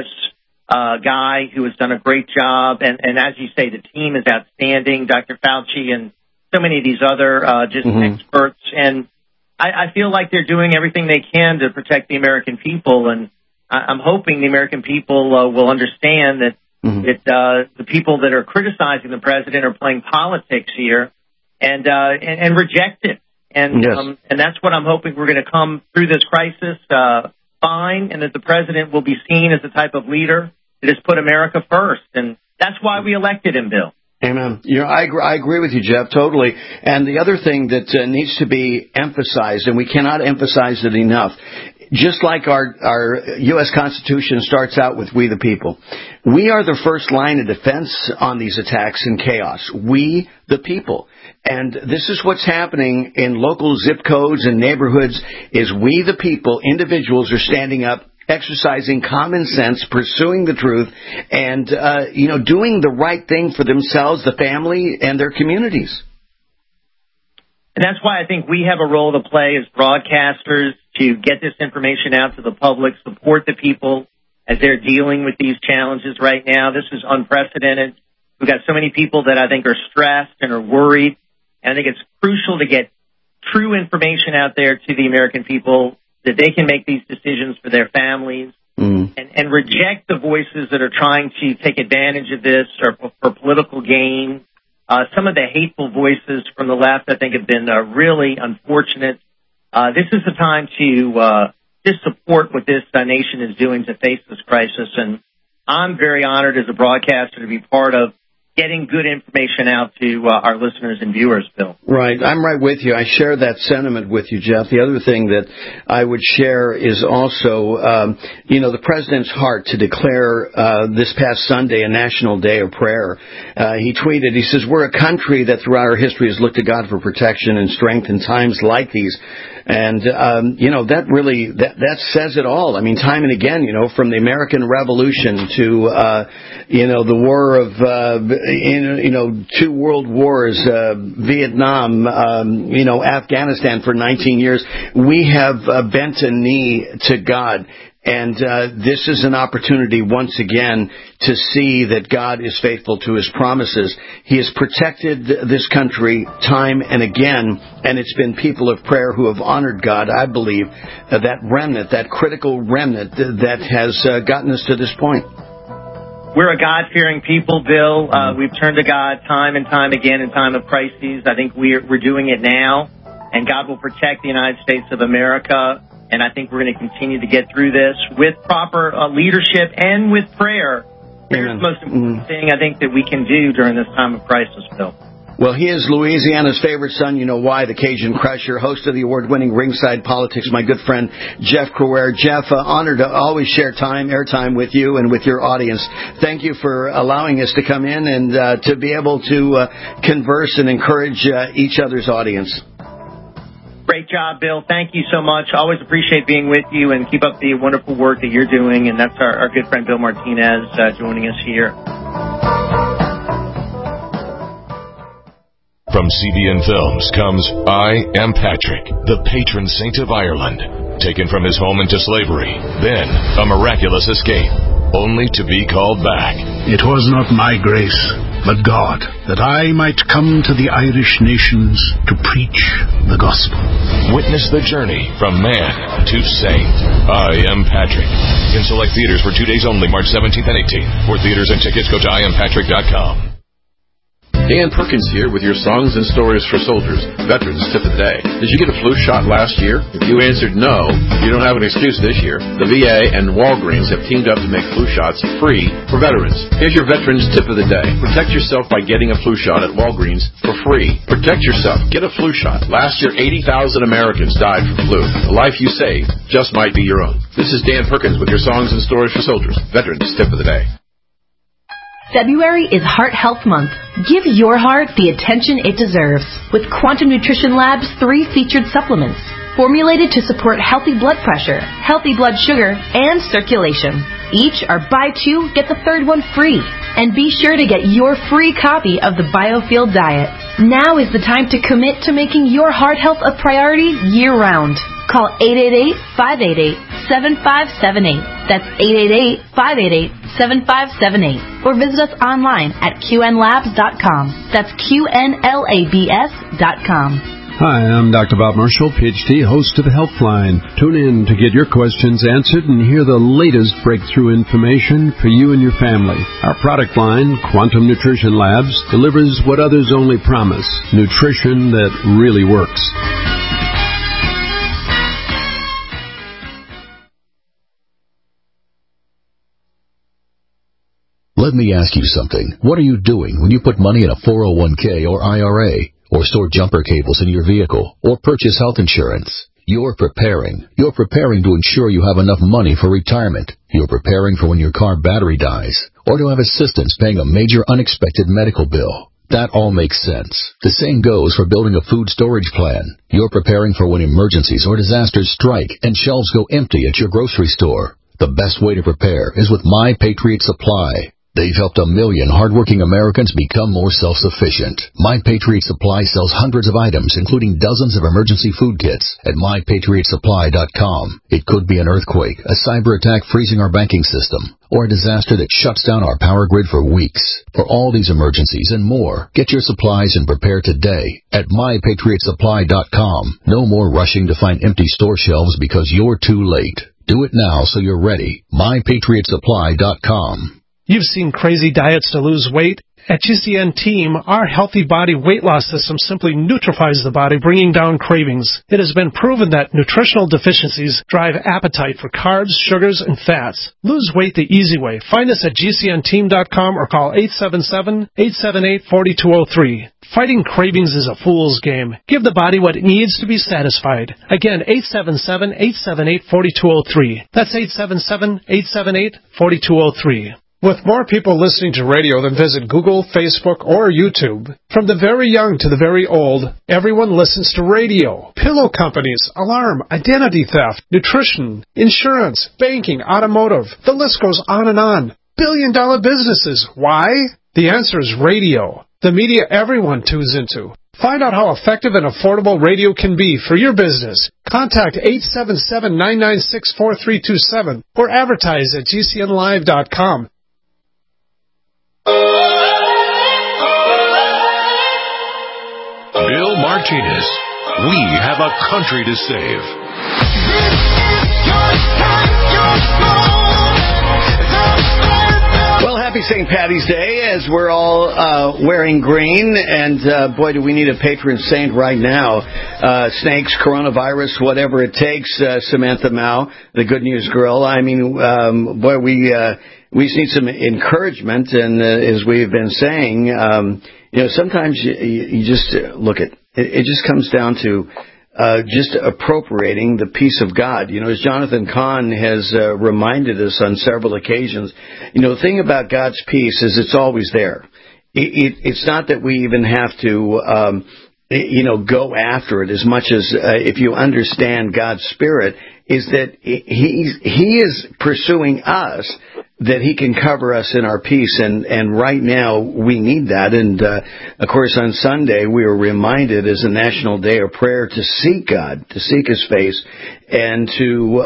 guy who has done a great job. And as you say, the team is outstanding. Dr. Fauci and so many of these other experts. And I feel like they're doing everything they can to protect the American people. And I'm hoping the American people will understand that the people that are criticizing the president are playing politics here and reject it. And that's what I'm hoping we're going to come through this crisis fine, and that the president will be seen as the type of leader that has put America first. And that's why we elected him, Bill. Amen. I agree with you, Jeff, totally. And the other thing that needs to be emphasized, and we cannot emphasize it enough, just like our U.S. Constitution starts out with we the people. We are the first line of defense on these attacks and chaos. We the people. And this is what's happening in local zip codes and neighborhoods is we the people, individuals are standing up, exercising common sense, pursuing the truth, and, doing the right thing for themselves, the family, and their communities. And that's why I think we have a role to play as broadcasters to get this information out to the public, support the people as they're dealing with these challenges right now. This is unprecedented. We've got so many people that I think are stressed and are worried. And I think it's crucial to get true information out there to the American people that they can make these decisions for their families and reject the voices that are trying to take advantage of this or for political gain. Some of the hateful voices from the left, I think, have been really unfortunate. This is the time to just support what this nation is doing to face this crisis. And I'm very honored as a broadcaster to be part of getting good information out to our listeners and viewers, Bill. Right. I'm right with you. I share that sentiment with you, Jeff. The other thing that I would share is also, the president's heart to declare this past Sunday a national day of prayer. He tweeted, he says, we're a country that throughout our history has looked to God for protection and strength in times like these. And, that really, that says it all. I mean, time and again, from the American Revolution to, the war of, 2 world wars, Vietnam, Afghanistan for 19 years, we have bent a knee to God. And this is an opportunity once again to see that God is faithful to His promises. He has protected this country time and again, and it's been people of prayer who have honored God, I believe, that remnant, that critical remnant that has gotten us to this point. We're a God-fearing people, Bill. We've turned to God time and time again in time of crises. I think we're doing it now, and God will protect the United States of America. And I think we're going to continue to get through this with proper leadership and with prayer. Prayer is the most important thing I think that we can do during this time of crisis, Bill. Well, he is Louisiana's favorite son, you know why, the Cajun Crusher, host of the award-winning Ringside Politics, my good friend Jeff Crouere. Jeff, honored to always share airtime with you and with your audience. Thank you for allowing us to come in and to be able to converse and encourage each other's audience. Great job, Bill. Thank you so much. Always appreciate being with you, and keep up the wonderful work that you're doing. And that's our good friend Bill Martinez joining us here. From CBN Films comes I Am Patrick, the patron saint of Ireland, taken from his home into slavery, then a miraculous escape, only to be called back. It was not my grace, but God, that I might come to the Irish nations to preach the gospel. Witness the journey from man to saint. I Am Patrick. In select theaters for 2 days only, March 17th and 18th. For theaters and tickets, go to IamPatrick.com. Dan Perkins here with your Songs and Stories for Soldiers, Veterans Tip of the Day. Did you get a flu shot last year? If you answered no, you don't have an excuse this year. The VA and Walgreens have teamed up to make flu shots free for veterans. Here's your Veterans Tip of the Day. Protect yourself by getting a flu shot at Walgreens for free. Protect yourself. Get a flu shot. Last year, 80,000 Americans died from flu. The life you saved just might be your own. This is Dan Perkins with your Songs and Stories for Soldiers, Veterans Tip of the Day. February is Heart Health Month. Give your heart the attention it deserves with Quantum Nutrition Lab's 3 featured supplements, formulated to support healthy blood pressure, healthy blood sugar, and circulation. Each are buy 2, get the 3rd one free. And be sure to get your free copy of the Biofield Diet. Now is the time to commit to making your heart health a priority year-round. Call 888-588-7578. That's 888-588-7578. Or visit us online at qnlabs.com. That's qnlabs.com. Hi, I'm Dr. Bob Marshall, PhD, host of Healthline. Tune in to get your questions answered and hear the latest breakthrough information for you and your family. Our product line, Quantum Nutrition Labs, delivers what others only promise, nutrition that really works. Let me ask you something. What are you doing when you put money in a 401k or IRA, or store jumper cables in your vehicle, or purchase health insurance? You're preparing. You're preparing to ensure you have enough money for retirement. You're preparing for when your car battery dies, or to have assistance paying a major unexpected medical bill. That all makes sense. The same goes for building a food storage plan. You're preparing for when emergencies or disasters strike and shelves go empty at your grocery store. The best way to prepare is with My Patriot Supply. They've helped 1 million hardworking Americans become more self-sufficient. My Patriot Supply sells hundreds of items, including dozens of emergency food kits at MyPatriotSupply.com. It could be an earthquake, a cyber attack freezing our banking system, or a disaster that shuts down our power grid for weeks. For all these emergencies and more, get your supplies and prepare today at MyPatriotSupply.com. No more rushing to find empty store shelves because you're too late. Do it now so you're ready. MyPatriotSupply.com. You've seen crazy diets to lose weight. At GCN Team, our Healthy Body Weight Loss System simply neutralizes the body, bringing down cravings. It has been proven that nutritional deficiencies drive appetite for carbs, sugars, and fats. Lose weight the easy way. Find us at GCNteam.com or call 877-878-4203. Fighting cravings is a fool's game. Give the body what it needs to be satisfied. Again, 877-878-4203. That's 877-878-4203. With more people listening to radio than visit Google, Facebook, or YouTube, from the very young to the very old, everyone listens to radio. Pillow companies, alarm, identity theft, nutrition, insurance, banking, automotive. The list goes on and on. Billion-dollar businesses. Why? The answer is radio. The media everyone tunes into. Find out how effective and affordable radio can be for your business. Contact 877-996-4327 or advertise at GCNlive.com. Bill Martinez. We have a country to save. Well, happy St. Patty's Day as we're all wearing green. And boy, do we need a patron saint right now. Snakes, coronavirus, whatever it takes, Samantha Mao, the Good News Girl. I mean, boy, we just need some encouragement. And as we've been saying, sometimes you just look at it just comes down to just appropriating the peace of God. As Jonathan Cahn has reminded us on several occasions, the thing about God's peace is it's always there. It's not that we even have to, go after it as much as if you understand God's Spirit, is that He is pursuing us, that He can cover us in our peace, and right now we need that. And of course, on Sunday we were reminded as a national day of prayer to seek God, to seek His face, and to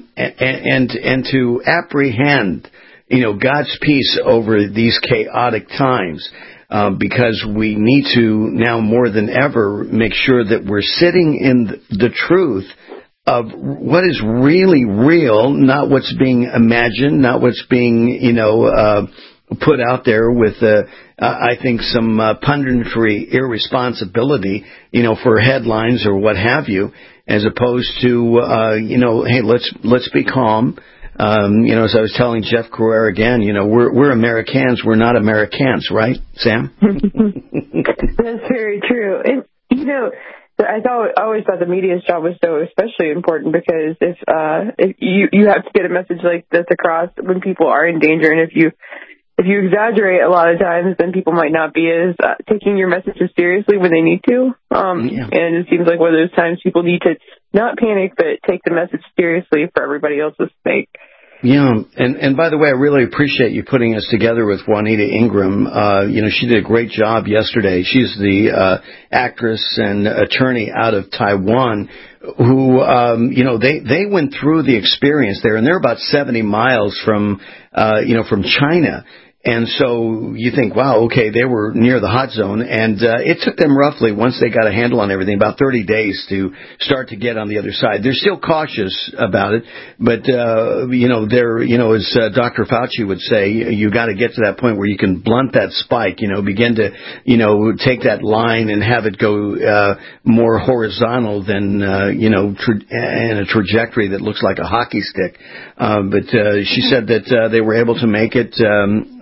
to apprehend, God's peace over these chaotic times. Because we need to now more than ever make sure that we're sitting in the truth of what is really real, not what's being imagined, not what's being, put out there with, I think, some punditry irresponsibility, for headlines or what have you, as opposed to, hey, let's be calm. As I was telling Jeff Carrera again, we're Americans, we're not Americans, right, Sam? That's very true. And, I always thought the media's job was so especially important, because if you have to get a message like this across when people are in danger, and if you exaggerate a lot of times, then people might not be as taking your messages seriously when they need to. And it seems like one of those times people need to not panic, but take the message seriously for everybody else's sake. Yeah, and by the way, I really appreciate you putting us together with Juanita Ingram. She did a great job yesterday. She's the actress and attorney out of Taiwan who, they went through the experience there, and they're about 70 miles from China. And so you think, wow, okay, they were near the hot zone, and it took them roughly, once they got a handle on everything, about 30 days to start to get on the other side. They're still cautious about it, but they're, as Dr. Fauci would say, you got to get to that point where you can blunt that spike, begin to, take that line and have it go more horizontal than, in a trajectory that looks like a hockey stick. But she said that they were able to make it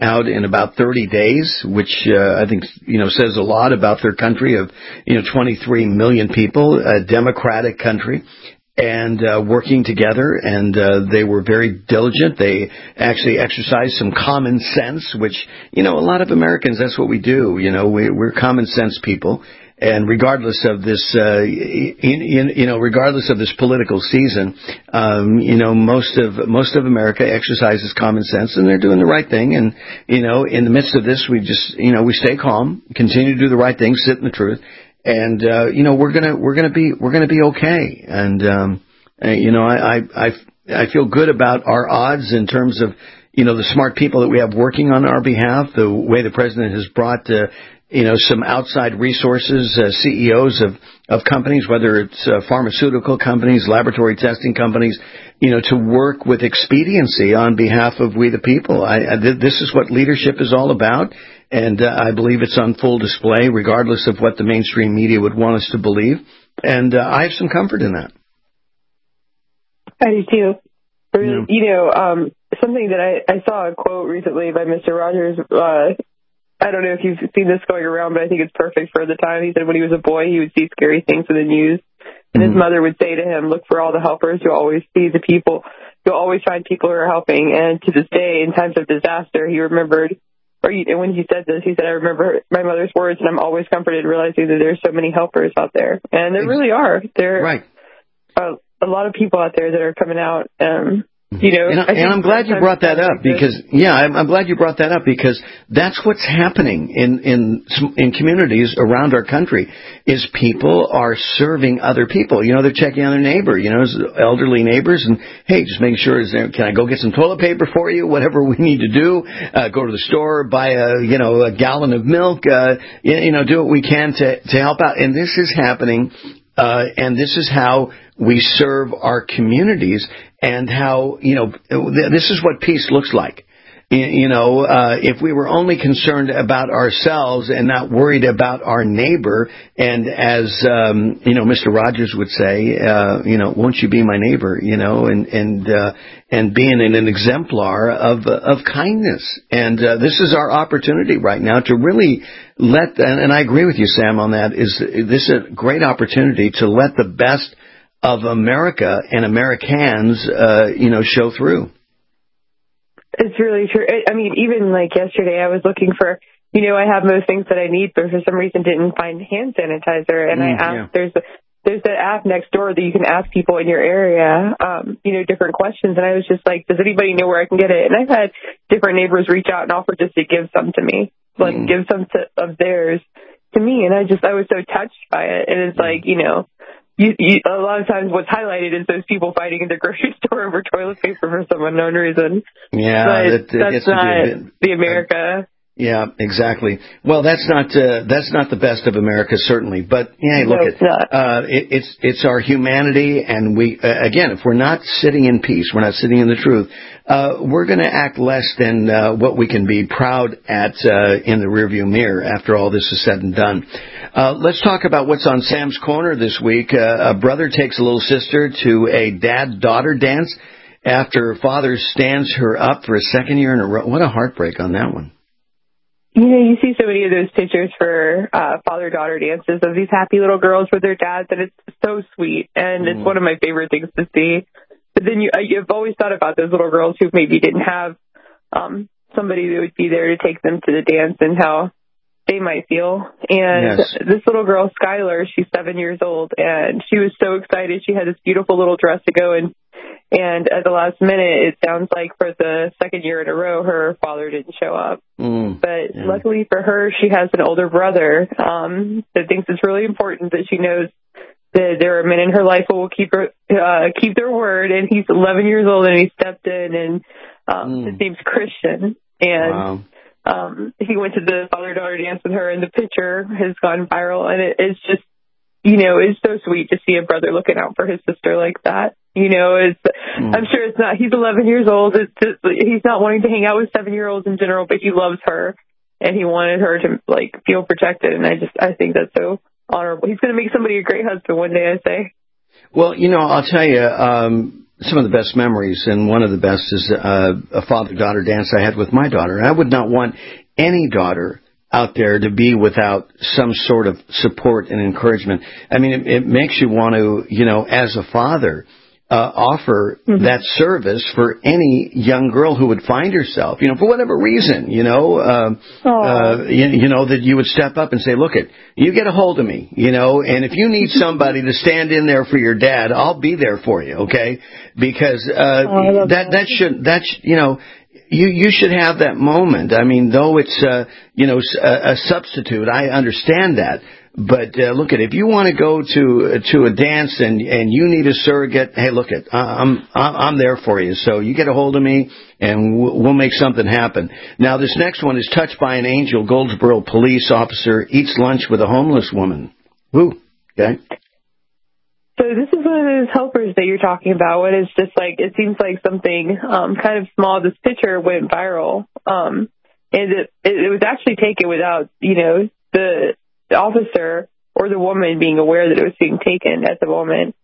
out in about 30 days, which I think says a lot about their country of 23 million people, a democratic country, and working together. And they were very diligent. They actually exercised some common sense, which a lot of Americans, that's what we do. We're common sense people. And regardless of this, regardless of this political season, most of America exercises common sense, and they're doing the right thing. And in the midst of this, we just we stay calm, continue to do the right thing, sit in the truth, and we're gonna be okay. And I feel good about our odds in terms of the smart people that we have working on our behalf, the way the president has brought some outside resources, CEOs of companies, whether it's pharmaceutical companies, laboratory testing companies, to work with expediency on behalf of we the people. This is what leadership is all about, and I believe it's on full display, regardless of what the mainstream media would want us to believe. And I have some comfort in that. I do too. Something that I saw a quote recently by Mr. Rogers. I don't know if you've seen this going around, but I think it's perfect for the time. He said when he was a boy, he would see scary things in the news, and his mother would say to him, "Look for all the helpers. You'll always see the people. You'll always find people who are helping." And to this day, in times of disaster, he remembered, and when he said this, he said, "I remember my mother's words, and I'm always comforted realizing that there's so many helpers out there." And there really are. There are a lot of people out there that are coming out. And I'm glad you brought that up because, I'm glad you brought that up because that's what's happening in communities around our country is people are serving other people. They're checking on their neighbor, elderly neighbors, and hey, just making sure, can I go get some toilet paper for you? Whatever we need to do, go to the store, buy a gallon of milk, do what we can to help out. And this is happening. And this is how we serve our communities and how, this is what peace looks like. If we were only concerned about ourselves and not worried about our neighbor, and as, Mr. Rogers would say, won't you be my neighbor, and being an exemplar of kindness. And this is our opportunity right now to really and I agree with you, Sam, on that, this is a great opportunity to let the best of America and Americans, show through. It's really true. I mean, even like yesterday, I was looking for, I have most things that I need, but for some reason didn't find hand sanitizer. And I asked, there's that app next door that you can ask people in your area, different questions. And I was just like, does anybody know where I can get it? And I've had different neighbors reach out and offer just to give some to me, give some of theirs to me. And I was so touched by it. And it's like, a lot of times what's highlighted is those people fighting in the grocery store over toilet paper for some unknown reason. Yeah, that's not the America. Yeah, exactly. Well, that's not the best of America, certainly. But it's our humanity, and we again, if we're not sitting in peace, we're not sitting in the truth. We're going to act less than what we can be proud at in the rearview mirror after all this is said and done. Let's talk about what's on Sam's Corner this week. A brother takes a little sister to a dad-daughter dance after father stands her up for a second year in a row. What a heartbreak on that one. You see so many of those pictures for father-daughter dances of these happy little girls with their dads, and it's so sweet, and it's one of my favorite things to see. But then you've always thought about those little girls who maybe didn't have somebody that would be there to take them to the dance and how they might feel. And this little girl, Skylar, she's 7 years old, and she was so excited. She had this beautiful little dress to go in. And at the last minute, it sounds like for the second year in a row, her father didn't show up. But luckily for her, she has an older brother that thinks it's really important that she knows that there are men in her life who will keep their word. And he's 11 years old, and he stepped in, and his name's Christian. And he went to the father-daughter dance with her, and the picture has gone viral. And it's just, it's so sweet to see a brother looking out for his sister like that. I'm sure it's not, he's 11 years old. He's not wanting to hang out with 7-year-olds in general, but he loves her and he wanted her to feel protected. And I think that's so honorable. He's going to make somebody a great husband one day, I say. Well, I'll tell you, some of the best memories, and one of the best is a father-daughter dance I had with my daughter. I would not want any daughter out there to be without some sort of support and encouragement. I mean, it makes you want to, as a father, offer that service for any young girl who would find herself, for whatever reason, that you would step up and say, look, you get a hold of me, and if you need somebody to stand in there for your dad, I'll be there for you, okay? Because you should have that moment. I mean, though it's a substitute, I understand that. But look, if you want to go to a dance and you need a surrogate, hey, look, I'm there for you. So you get a hold of me and we'll make something happen. Now, this next one is touched by an angel. Goldsboro police officer eats lunch with a homeless woman. Woo. Okay. So this is one of those helpers that you're talking about. When it's just like, it seems like something kind of small. This picture went viral, and it was actually taken without the officer or the woman being aware that it was being taken at the moment.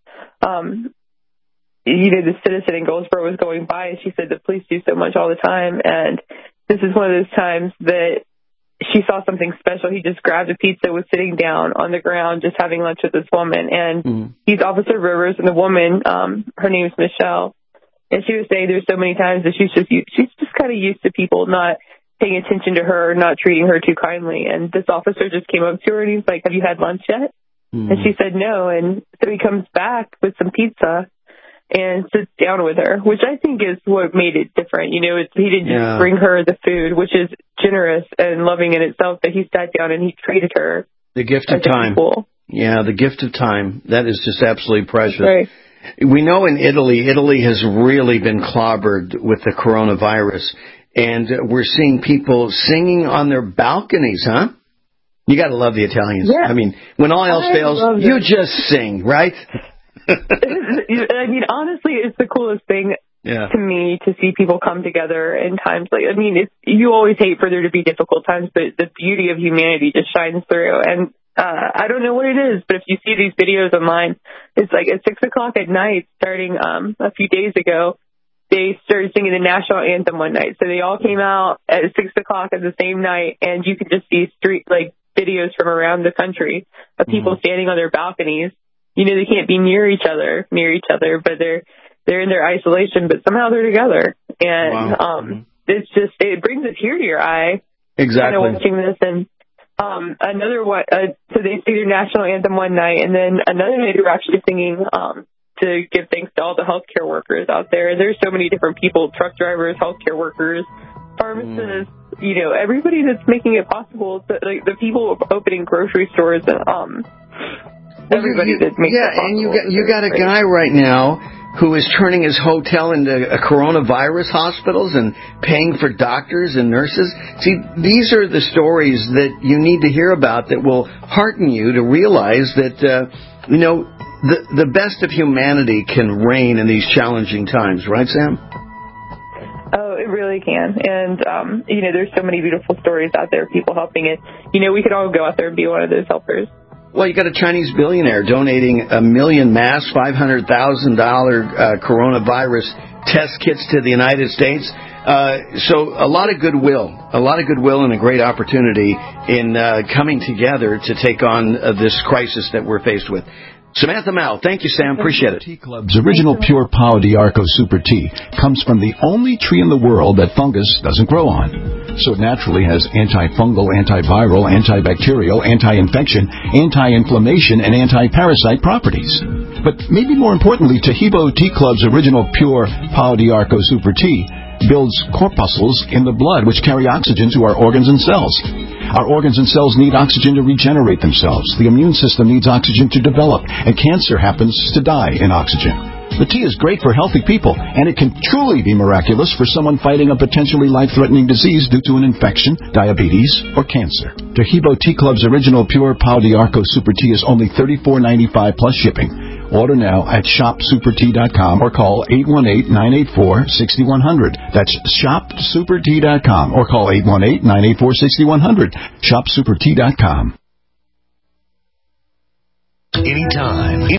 The citizen in Goldsboro was going by, and she said the police do so much all the time, and this is one of those times that she saw something special. He just grabbed a pizza, was sitting down on the ground, just having lunch with this woman, and he's Officer Rivers, and the woman, her name is Michelle, and she was saying there's so many times that she's just kind of used to people not paying attention to her, not treating her too kindly. And this officer just came up to her and he's like, have you had lunch yet? And she said no. And so he comes back with some pizza and sits down with her, which I think is what made it different. He didn't just bring her the food, which is generous and loving in itself, that he sat down and he treated her. The gift of time. Yeah, the gift of time. That is just absolutely precious. Right. We know in Italy has really been clobbered with the coronavirus. And we're seeing people singing on their balconies, huh? You got to love the Italians. Yeah. I mean, when all else fails, you just sing, right? I mean, honestly, it's the coolest thing to me to see people come together in times like, you always hate for there to be difficult times, but the beauty of humanity just shines through. And I don't know what it is, but if you see these videos online, it's like at 6 o'clock at night, starting a few days ago, they started singing the national anthem one night. So they all came out at 6 o'clock at the same night, and you could just see videos from around the country of people standing on their balconies. They can't be near each other, but they're in their isolation, but somehow they're together. And it's just, it brings a tear to your eye. Exactly. Kind of watching this. And another one, so they sing their national anthem one night, and then another night they were actually singing to give thanks to all the healthcare workers out there. There's so many different people, truck drivers, healthcare workers, pharmacists, everybody that's making it possible. The people opening grocery stores and everybody that makes it possible. And you got a guy right now who is turning his hotel into a coronavirus hospitals and paying for doctors and nurses. See, these are the stories that you need to hear about that will hearten you to realize that, the best of humanity can reign in these challenging times, right, Sam? Oh, it really can. And, there's so many beautiful stories out there, people helping it. We could all go out there and be one of those helpers. Well, you got a Chinese billionaire donating 1 million mass, $500,000 coronavirus test kits to the United States. So a lot of goodwill and a great opportunity in coming together to take on this crisis that we're faced with. Samantha Mao, thank you, Sam. Appreciate it. Tea Club's original pure Pau d'Arco Super Tea comes from the only tree in the world that fungus doesn't grow on. So it naturally has antifungal, antiviral, antibacterial, anti-infection, anti-inflammation, and anti-parasite properties. But maybe more importantly, Tahibo Tea Club's original pure Pau d'Arco Super Tea builds corpuscles in the blood which carry oxygen to our organs and cells. Our organs and cells need oxygen to regenerate themselves. The immune system needs oxygen to develop, and cancer happens to die in oxygen. The tea is great for healthy people, and it can truly be miraculous for someone fighting a potentially life-threatening disease due to an infection, diabetes, or cancer. Tahibo Tea Club's original pure Pau d'Arco Super Tea is only $34.95 plus shipping. Order now at shopsupertea.com or call 818-984-6100. That's shopsupertea.com or call 818-984-6100. Shopsupertea.com. Anytime.